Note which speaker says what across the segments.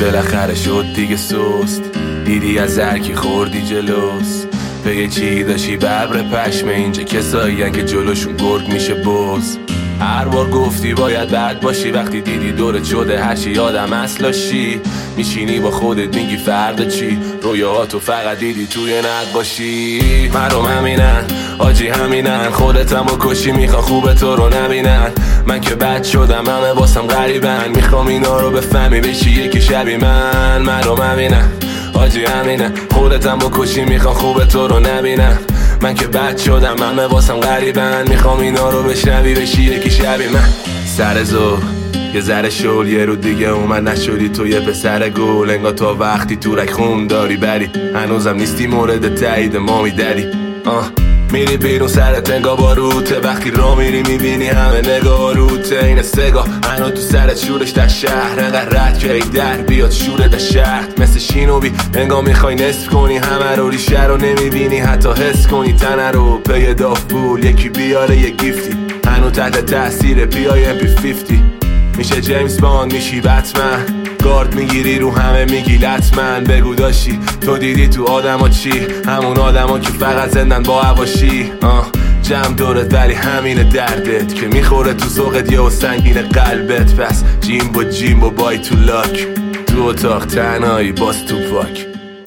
Speaker 1: بالاخره شد دیگه سست، دیدی از هرکی خوردی جلوس. به چی داشتی ببر پشمه، اینجا کسایین که جلوشون گرگ میشه بز. هر بار گفتی باید بد باشی، وقتی دیدی دورت شده هرچی یادم اصلاشی. میشینی با خودت میگی فردا چی، رویاهاتو فقط دیدی توی نقاشی. مردم همینن آجی همینن، خودتم و کشی میخوا خوب تو رو نبینن. من که بد شدم همه واسم غریبن، میخوام اینا رو بفهمی بشی یکی شبی من. مردم همینن آجی همینن، خودتم و کشی میخوام خوب تو رو نبینن. من که بد شدم همه واسم غریبن، میخوام اینا رو بشنوی بشی یکی شبی من. سر ظهر یه ذره شل، یه رو دیگه اومد نشدی تو یه پسر گل. انگار تا وقتی تو رک خون داری بری، هنوزم نیستی مورد تایید مامی دری. میری بیرون سرت انگار باروته، وقتی را میری میبینی همه نگاه روته. این سگاه هنو تو سرت شورش در شهر، انقدر رد که ای در بیاد شوره در شهر. مثل شینوبی انگار میخوای نصف کنی همه رو، ریشه رو نمیبینی حتی حس کنی تنه رو. پی دافبول یکی بیاره یه گیفتی، هنو تحت تاثیر پیای MP50. میشه جیمز باند میشی بتمن، گارد میگیری رو همه میگی لطمن. بگو داشتی تو دیدی تو آدم ها چی، همون آدم ها که فقط زندن با عواشی. جمع دورت ولی همین دردت که میخوره تو ذوقت یه و سنگین قلبت. پس جیمبو بای تو لاک، تو اتاق تنهایی باز تو پاک.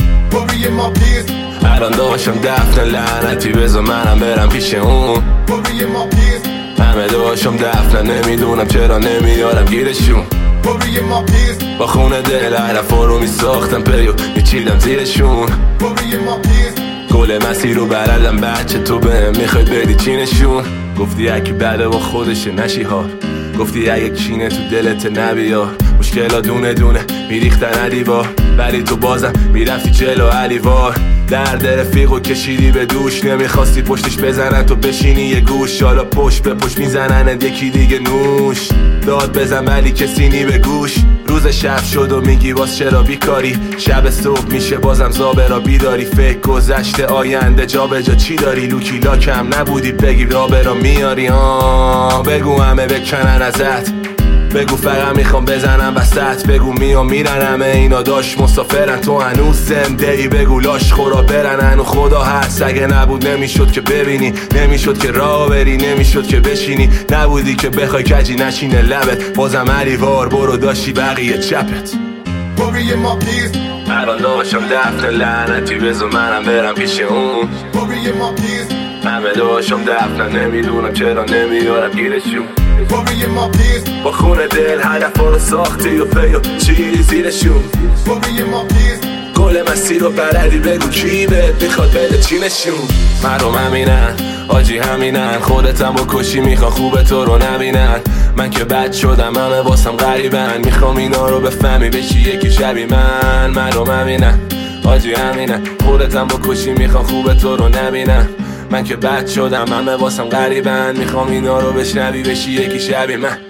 Speaker 1: الان داشتم دفن لعنتی، بذار منم برم پیش اون. همه داشتم دفن نمیدونم چرا نمیارم گیرشون. با خونه دل حرفا رو میساختم پیو میچیدم زیرشون. گل مسیر رو بردم بچه تو بهم میخوای بدی چینشون. گفتی اگه بده با خودشه نشی هار، گفتی اگه چینه تو دلت نبیار. مشکلا دونه دونه میریختن دیوار، ولی تو بازم میرفتی جلو علیوار. درد رفیقو کشیدی به دوش، نمیخواستی پشتش بزنن تو بشینی یه گوش. حالا پشت به پشت میزنن یکی دیگه نوش. داد بزن ولی کسی نی به گوش. روز شب شد و میگی باز چرا بیکاری، شب صبح میشه بازم زابه را بیداری. فکر گذشته آینده جا به جا چی داری، لوکی لاکم نبودی بگی رابه را میاری. بگو همه بکنن ازت، بگو فقط میخوام بزنم وسط. بگو میام میرن همه اینا داشت مسافرن، تو هنوز زنده ای. بگو لاش خورا برن هنو خدا هست. اگه نبود نمیشد که ببینی، نمیشد که راه بری، نمیشد که بشینی. نبودی که بخوای کجی نشینه لبت، بازم علیوار برو داشتی بقیه چپت. الان داشتم دفن لعنتی، بذار منم برم پیش اون. همه داشتم دفن نمیدونم چرا نمیارم گیرشون. با خونه دل هدفا رو ساختی و پیو چی زیرشون. گل مسیر رو بلدی بگو کی بهت میخواد بده چینشون. مردم همینن آجی همینن، خودتم و کشی میخوا خوب تو رو نبینن. من که بد شدم همه واسم غریبن، میخوام اینا رو بفهمی بشی یکی شبی من. مردم همینن آجی همینن، خودتم و کشی میخوا خوب تو رو نبینن. من که بد شدم همه واسم غریبن، میخوام اینا رو بشنوی بشی یکی شبی من.